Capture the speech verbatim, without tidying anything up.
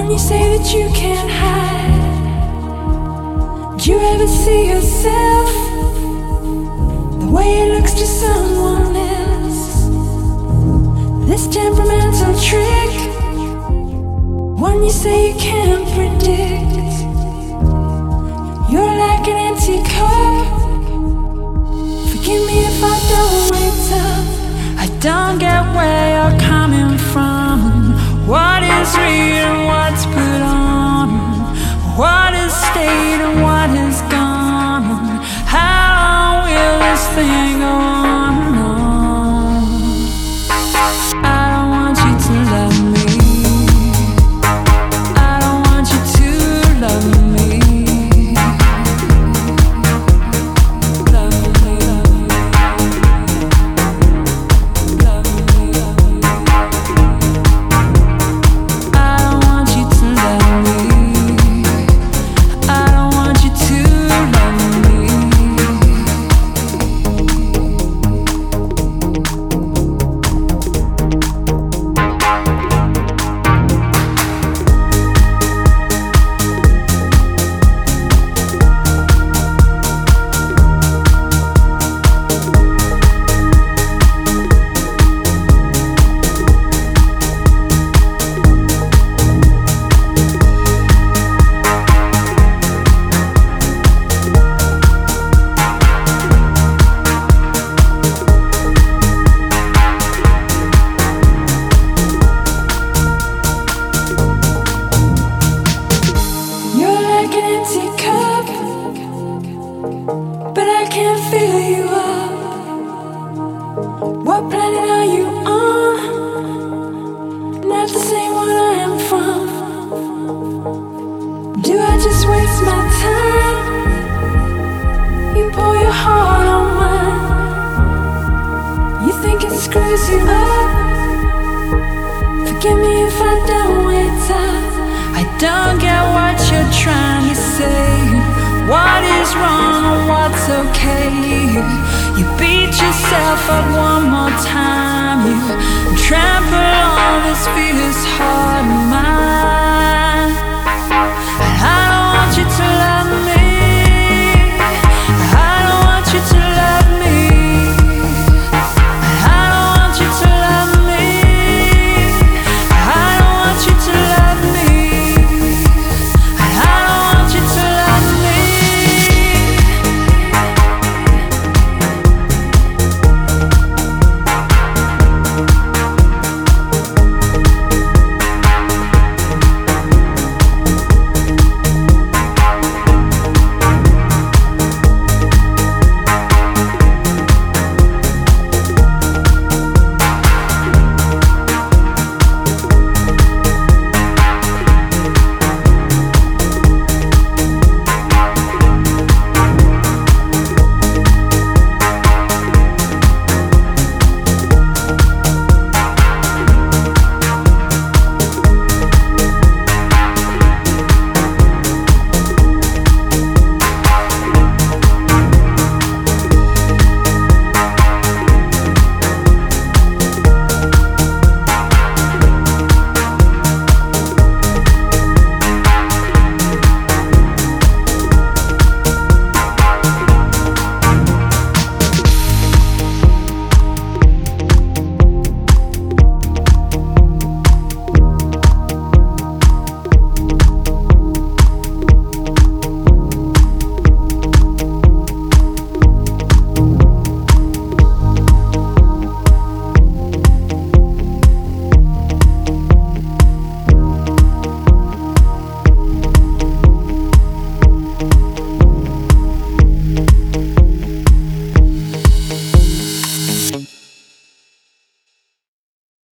When you say that you can't hide, do you ever see yourself the way it looks to someone else? This temperamental trick, when you say you can't predict, you're like an empty cup. Forgive me if I don't wait up. I don't get where you're coming from. What is real and what's put on? What is stayed and what is gone? How will this thing go on and on? I don't want you to love me. I don't want you to love me. Love me, love me, love me, love me. I don't want you to love me. I don't want you to love me. You're like an empty cup, but I can't fill you up. What planet are you on? Not the same one I am from. Do I just waste my time? You pour your heart on mine. You think it screws you up? Forgive me if I don't wait up. I don't get what you're trying to say. What is wrong or what's okay? You beat yourself up one more time. You trample all this fear.